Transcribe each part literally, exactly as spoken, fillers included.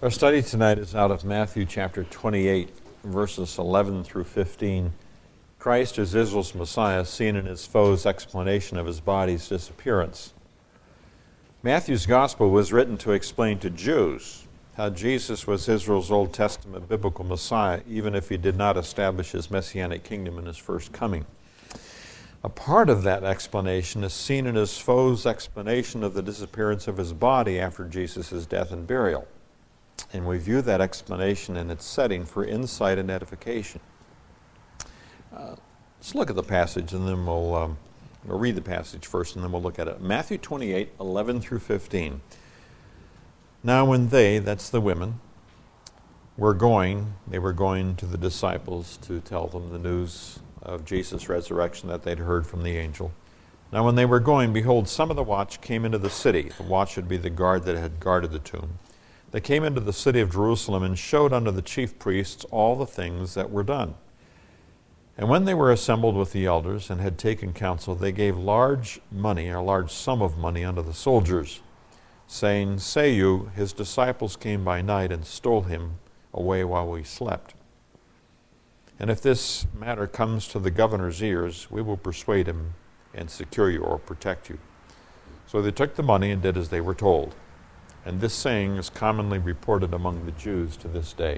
Our study tonight is out of Matthew chapter twenty-eight, verses eleven through fifteen. Christ as Israel's Messiah, seen in his foes' explanation of his body's disappearance. Matthew's gospel was written to explain to Jews how Jesus was Israel's Old Testament biblical Messiah, even if he did not establish his messianic kingdom in his first coming. A part of that explanation is seen in his foes' explanation of the disappearance of his body after Jesus' death and burial. And we view that explanation in its setting for insight and edification. Uh, let's look at the passage and then we'll, um, we'll read the passage first and then we'll look at it. Matthew twenty-eight, eleven through fifteen. Now when they, that's the women, were going, they were going to the disciples to tell them the news of Jesus' resurrection that they'd heard from the angel. Now when they were going, behold, some of the watch came into the city. The watch would be the guard that had guarded the tomb. They came into the city of Jerusalem and showed unto the chief priests all the things that were done. And when they were assembled with the elders and had taken counsel, they gave large money, or a large sum of money, unto the soldiers, saying, Say you, his disciples came by night and stole him away while we slept. And if this matter comes to the governor's ears, we will persuade him and secure you or protect you. So they took the money and did as they were told. And this saying is commonly reported among the Jews to this day.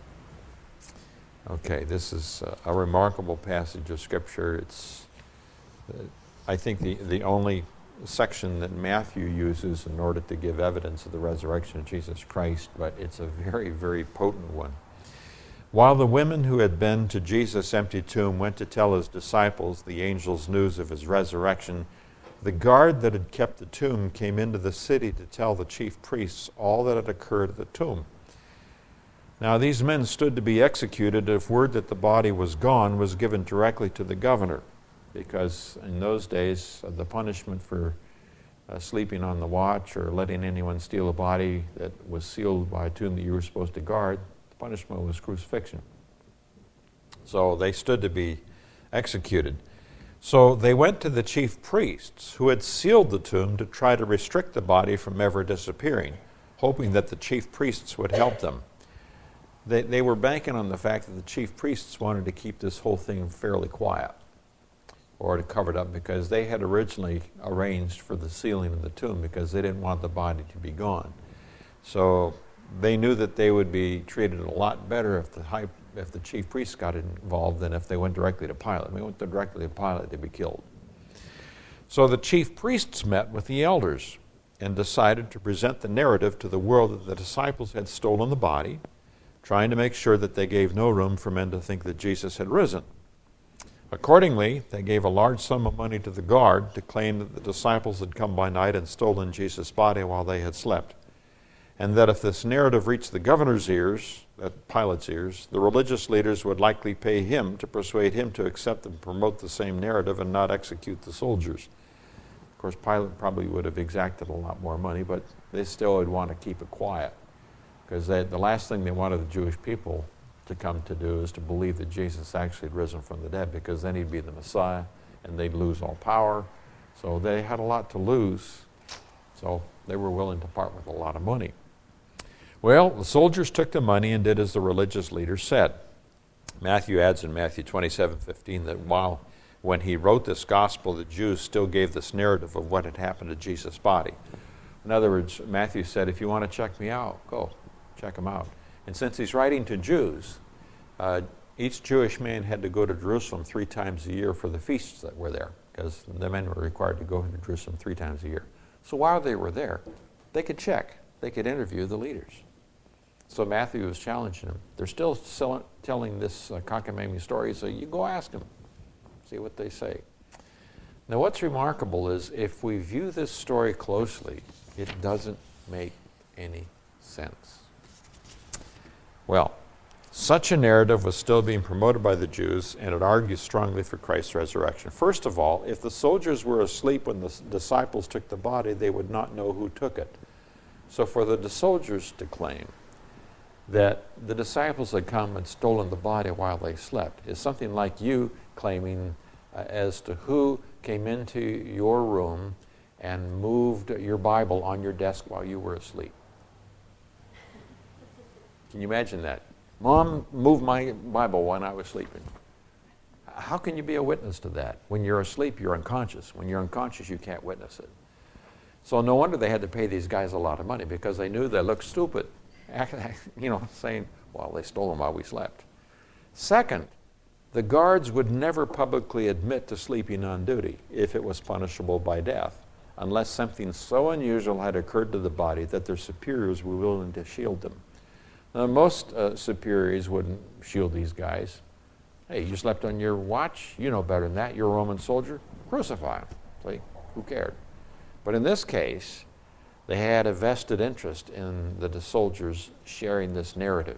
Okay, this is a, a remarkable passage of Scripture. It's, uh, I think, the, the only section that Matthew uses in order to give evidence of the resurrection of Jesus Christ, but it's a very, very potent one. While the women who had been to Jesus' empty tomb went to tell his disciples the angel's news of his resurrection, the guard that had kept the tomb came into the city to tell the chief priests all that had occurred at the tomb. Now these men stood to be executed if word that the body was gone was given directly to the governor, because in those days uh, the punishment for uh, sleeping on the watch or letting anyone steal a body that was sealed by a tomb that you were supposed to guard, the punishment was crucifixion. So they stood to be executed. So they went to the chief priests who had sealed the tomb to try to restrict the body from ever disappearing, hoping that the chief priests would help them. They, they were banking on the fact that the chief priests wanted to keep this whole thing fairly quiet or to cover it up, because they had originally arranged for the sealing of the tomb because they didn't want the body to be gone. So they knew that they would be treated a lot better if the high if the chief priests got involved than if they went directly to Pilate. When they went directly to Pilate, they'd be killed. So the chief priests met with the elders and decided to present the narrative to the world that the disciples had stolen the body, trying to make sure that they gave no room for men to think that Jesus had risen. Accordingly, they gave a large sum of money to the guard to claim that the disciples had come by night and stolen Jesus' body while they had slept, and that if this narrative reached the governor's ears, at Pilate's ears, the religious leaders would likely pay him to persuade him to accept and promote the same narrative and not execute the soldiers. Of course, Pilate probably would have exacted a lot more money, but they still would want to keep it quiet, because they, the last thing they wanted the Jewish people to come to do is to believe that Jesus actually had risen from the dead, because then he'd be the Messiah and they'd lose all power. So they had a lot to lose, so they were willing to part with a lot of money. Well, the soldiers took the money and did as the religious leaders said. Matthew adds in Matthew twenty-seven fifteen that while when he wrote this gospel, the Jews still gave this narrative of what had happened to Jesus' body. In other words, Matthew said, if you want to check me out, go, check him out. And since he's writing to Jews, uh, each Jewish man had to go to Jerusalem three times a year for the feasts that were there, because the men were required to go to Jerusalem three times a year. So while they were there, they could check, they could interview the leaders. So Matthew was challenging them. They're still sell- telling this uh, cockamamie story, so you go ask them, see what they say. Now what's remarkable is if we view this story closely, it doesn't make any sense. Well, such a narrative was still being promoted by the Jews, and it argues strongly for Christ's resurrection. First of all, if the soldiers were asleep when the disciples took the body, they would not know who took it. So for the soldiers to claim that the disciples had come and stolen the body while they slept is something like you claiming uh, as to who came into your room and moved your Bible on your desk while you were asleep. Can you imagine that? Mom moved my Bible when I was sleeping. How can you be a witness to that? When you're asleep, you're unconscious. When you're unconscious, you can't witness it. So no wonder they had to pay these guys a lot of money, because they knew they looked stupid, you know, saying, well, they stole them while we slept. Second, the guards would never publicly admit to sleeping on duty if it was punishable by death, unless something so unusual had occurred to the body that their superiors were willing to shield them. Now, most uh, superiors wouldn't shield these guys. Hey, you slept on your watch? You know better than that. You're a Roman soldier. Crucify him. See? Who cared? But in this case, they had a vested interest in the soldiers sharing this narrative.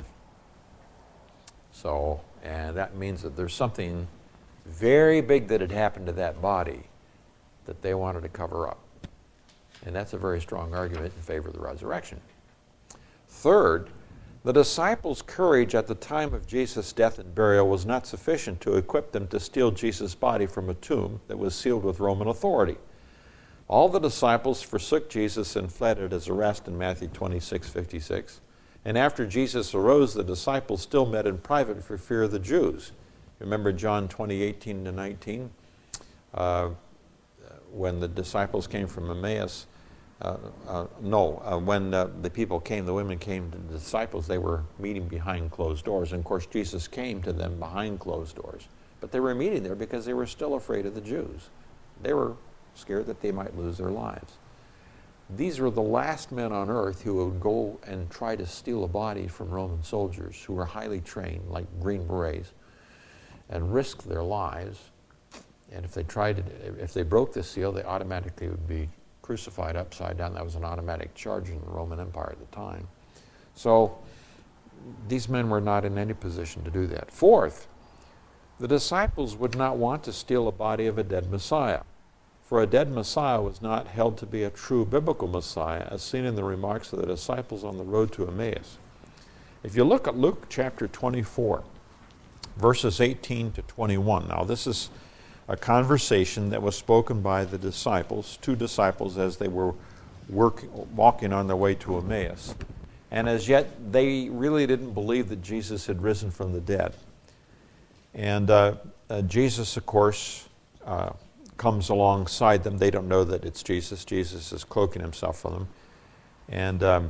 So, and that means that there's something very big that had happened to that body that they wanted to cover up. And that's a very strong argument in favor of the resurrection. Third, the disciples' courage at the time of Jesus' death and burial was not sufficient to equip them to steal Jesus' body from a tomb that was sealed with Roman authority. All the disciples forsook Jesus and fled at his arrest in Matthew twenty-six fifty-six. And after Jesus arose, the disciples still met in private for fear of the Jews. Remember John twenty, eighteen to nineteen? Uh, when the disciples came from Emmaus, uh, uh, no, uh, when uh, the people came, the women came to the disciples, they were meeting behind closed doors. And of course, Jesus came to them behind closed doors. But they were meeting there because they were still afraid of the Jews. They were scared that they might lose their lives. These were the last men on earth who would go and try to steal a body from Roman soldiers who were highly trained, like Green Berets, and risk their lives. And if they tried to, if they broke this seal, they automatically would be crucified upside down. That was an automatic charge in the Roman Empire at the time. So these men were not in any position to do that. Fourth, the disciples would not want to steal a body of a dead Messiah. For a dead Messiah was not held to be a true biblical Messiah, as seen in the remarks of the disciples on the road to Emmaus. If you look at Luke chapter twenty-four, verses eighteen to twenty-one, now this is a conversation that was spoken by the disciples, two disciples, as they were work, walking on their way to Emmaus. And as yet, they really didn't believe that Jesus had risen from the dead. And uh, uh, Jesus, of course, uh, comes alongside them. They don't know that it's Jesus. Jesus is cloaking himself from them. And um,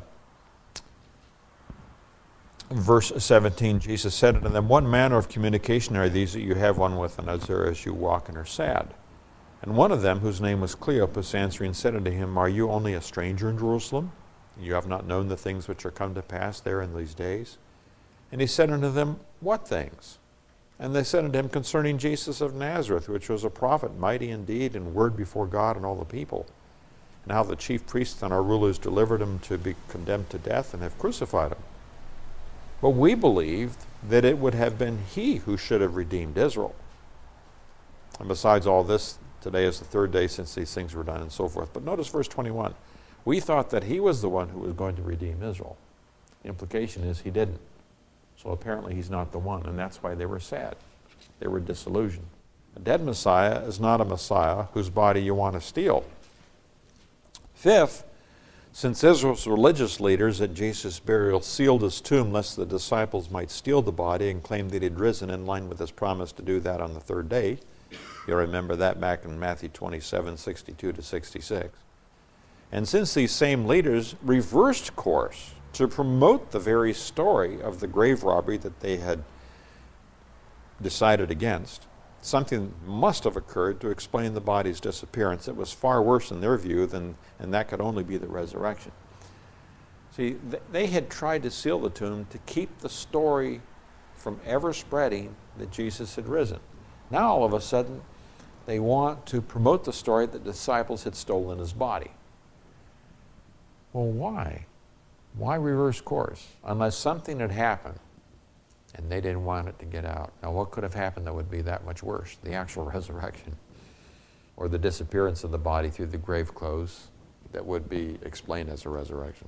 verse seventeen, Jesus said unto them, what manner of communication are these that you have one with another as you walk and are sad? And one of them, whose name was Cleopas, answering said unto him, are you only a stranger in Jerusalem? You have not known the things which are come to pass there in these days? And he said unto them, what things? And they said unto him, concerning Jesus of Nazareth, which was a prophet, mighty in deed and word before God and all the people, and how the chief priests and our rulers delivered him to be condemned to death and have crucified him. But we believed that it would have been he who should have redeemed Israel. And besides all this, today is the third day since these things were done, and so forth. But notice verse twenty-one. We thought that he was the one who was going to redeem Israel. The implication is he didn't. So apparently he's not the one, and that's why they were sad. They were disillusioned. A dead Messiah is not a Messiah whose body you want to steal. Fifth, since Israel's religious leaders at Jesus' burial sealed his tomb lest the disciples might steal the body and claim that he'd risen in line with his promise to do that on the third day. You'll remember that back in Matthew twenty-seven, sixty-two to sixty-six. And since these same leaders reversed course to promote the very story of the grave robbery that they had decided against, something must have occurred to explain the body's disappearance. It was far worse in their view than, and that could only be the resurrection. See, th- they had tried to seal the tomb to keep the story from ever spreading that Jesus had risen. Now all of a sudden, they want to promote the story that the disciples had stolen his body. Well, why? Why reverse course? Unless something had happened and they didn't want it to get out. Now, what could have happened that would be that much worse? The actual resurrection or the disappearance of the body through the grave clothes that would be explained as a resurrection.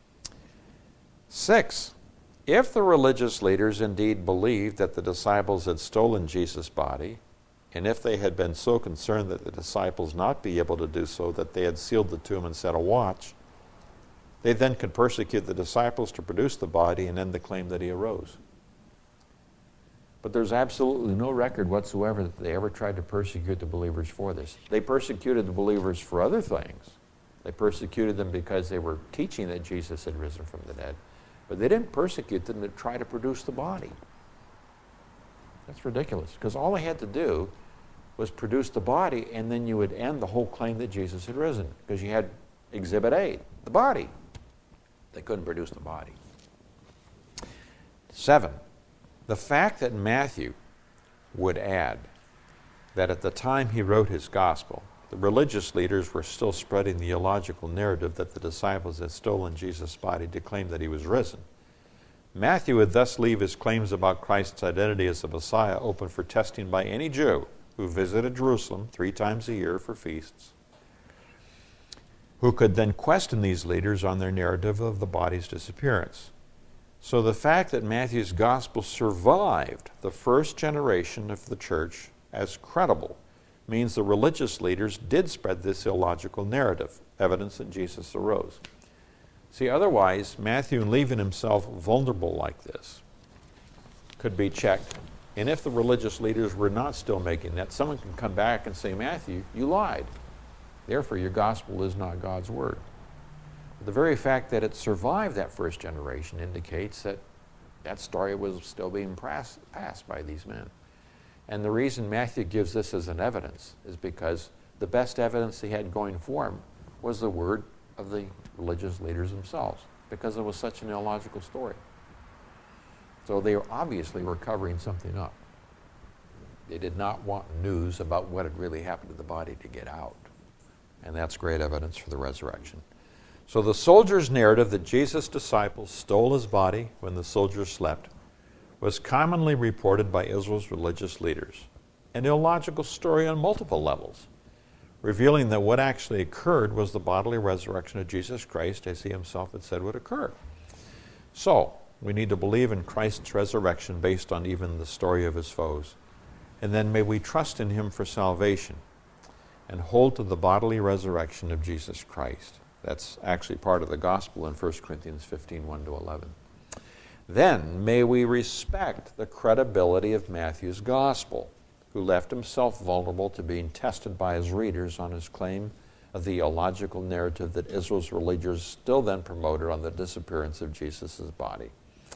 Six, if the religious leaders indeed believed that the disciples had stolen Jesus' body, and if they had been so concerned that the disciples not be able to do so, that they had sealed the tomb and set a watch, They then could persecute the disciples to produce the body and then the claim that he arose. But there's absolutely no record whatsoever that they ever tried to persecute the believers for this. They persecuted the believers for other things. They persecuted them because they were teaching that Jesus had risen from the dead. But they didn't persecute them to try to produce the body. That's ridiculous, because all they had to do was produce the body, and then you would end the whole claim that Jesus had risen, because you had Exhibit A, the body. They couldn't produce the body. Seven, the fact that Matthew would add that at the time he wrote his gospel, the religious leaders were still spreading the illogical narrative that the disciples had stolen Jesus' body to claim that he was risen. Matthew would thus leave his claims about Christ's identity as the Messiah open for testing by any Jew who visited Jerusalem three times a year for feasts, who could then question these leaders on their narrative of the body's disappearance. So the fact that Matthew's gospel survived the first generation of the church as credible means the religious leaders did spread this illogical narrative, evidence that Jesus arose. See, otherwise, Matthew, in leaving himself vulnerable like this, could be checked. And if the religious leaders were not still making that, someone can come back and say, Matthew, you lied. Therefore, your gospel is not God's word. But the very fact that it survived that first generation indicates that that story was still being passed by these men. And the reason Matthew gives this as an evidence is because the best evidence he had going for him was the word of the religious leaders themselves, because it was such an illogical story. So they obviously were covering something up. They did not want news about what had really happened to the body to get out. And that's great evidence for the resurrection. So the soldier's narrative that Jesus' disciples stole his body when the soldiers slept was commonly reported by Israel's religious leaders, an illogical story on multiple levels, revealing that what actually occurred was the bodily resurrection of Jesus Christ, as he himself had said would occur. So, we need to believe in Christ's resurrection based on even the story of his foes. And then may we trust in him for salvation and hold to the bodily resurrection of Jesus Christ. That's actually part of the gospel in First Corinthians fifteen, one to eleven. Then may we respect the credibility of Matthew's gospel, who left himself vulnerable to being tested by his readers on his claim of the illogical narrative that Israel's religions still then promoted on the disappearance of Jesus' body.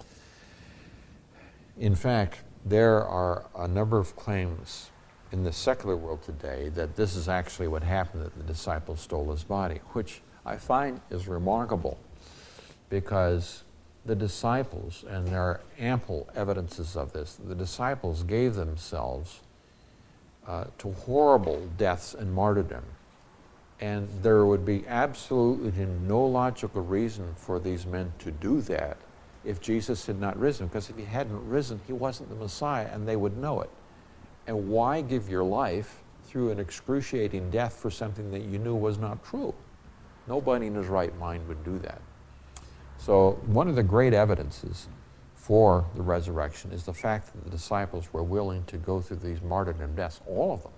In fact, there are a number of claims in the secular world today that this is actually what happened, that the disciples stole his body, which I find is remarkable, because the disciples, and there are ample evidences of this, the disciples gave themselves uh, to horrible deaths and martyrdom. And there would be absolutely no logical reason for these men to do that if Jesus had not risen, because if he hadn't risen, he wasn't the Messiah, and they would know it. And why give your life through an excruciating death for something that you knew was not true? Nobody in his right mind would do that. So one of the great evidences for the resurrection is the fact that the disciples were willing to go through these martyrdom deaths, all of them,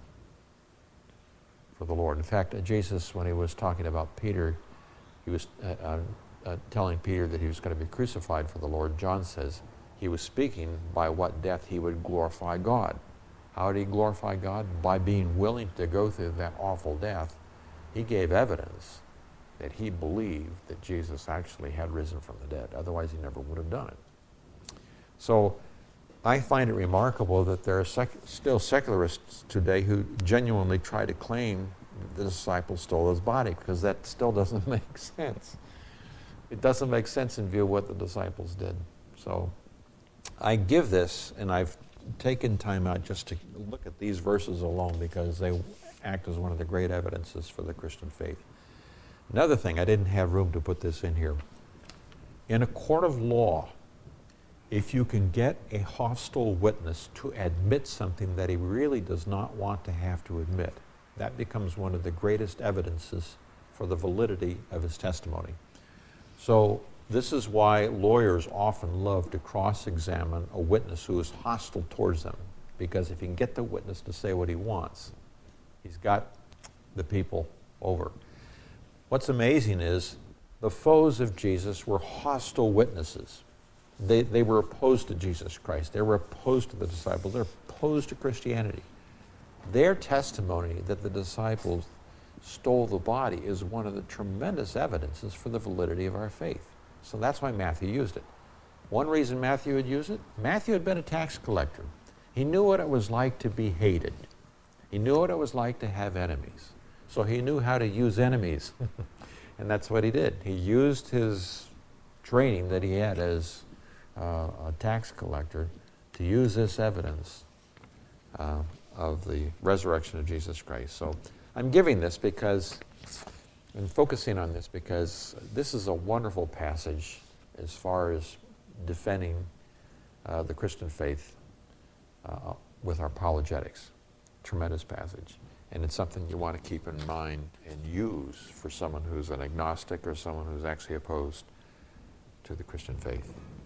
for the Lord. In fact, Jesus, when he was talking about Peter, he was uh, uh, uh, telling Peter that he was going to be crucified for the Lord. John says he was speaking by what death he would glorify God. How did he glorify God? By being willing to go through that awful death. He gave evidence that he believed that Jesus actually had risen from the dead. Otherwise, he never would have done it. So I find it remarkable that there are sec still secularists today who genuinely try to claim the disciples stole his body, because that still doesn't make sense. It doesn't make sense in view of what the disciples did. So I give this, and I've taken time out just to look at these verses alone, because they act as one of the great evidences for the Christian faith. Another thing, I didn't have room to put this in here. In a court of law, if you can get a hostile witness to admit something that he really does not want to have to admit, that becomes one of the greatest evidences for the validity of his testimony. So this is why lawyers often love to cross-examine a witness who is hostile towards them, because if you can get the witness to say what he wants, he's got the people over. What's amazing is The foes of Jesus were hostile witnesses. They, they were opposed to Jesus Christ. They were opposed to the disciples. They're opposed to Christianity. Their testimony that the disciples stole the body is one of the tremendous evidences for the validity of our faith. So that's why Matthew used it. One reason Matthew would use it, Matthew had been a tax collector. He knew what it was like to be hated. He knew what it was like to have enemies. So he knew how to use enemies. And that's what he did. He used his training that he had as uh, a tax collector to use this evidence uh, of the resurrection of Jesus Christ. So I'm giving this because, I'm focusing on this because this is a wonderful passage as far as defending uh, the Christian faith uh, with our apologetics. Tremendous passage. And it's something you want to keep in mind and use for someone who's an agnostic or someone who's actually opposed to the Christian faith.